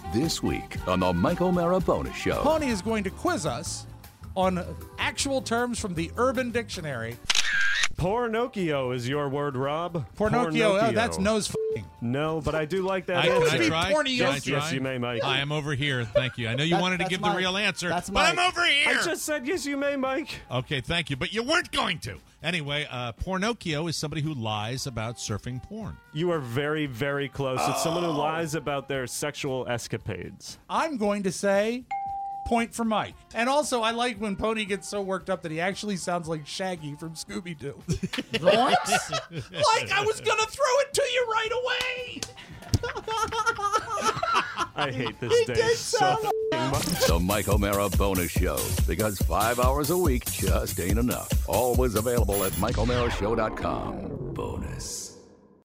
This week on the Mike O'Mara Bonus Show. Pony is going to quiz us on actual terms from the Urban Dictionary. Pornocchio is your word, Rob. Pornocchio, oh, that's nose f***ing. No, but I do like that Can answer. I try? Pornio. Can I Yes, try? yes, you may, Mike. I am over here. Thank you. I know you wanted to give the real answer, but I'm over here. I just said yes, you may, Mike. Okay, thank you. But you weren't going to. Anyway, Pornocchio is somebody who lies about surfing porn. You are very, very close. It's someone who lies about their sexual escapades. I'm going to say point for Mike. And also, I like when Pony gets so worked up that he actually sounds like Shaggy from Scooby-Doo. What? Like I was going to throw it to you right away. I hate this day so much. The Mike O'Mara Bonus Show. Because 5 hours a week just ain't enough. Always available at MikeO'MaraShow.com.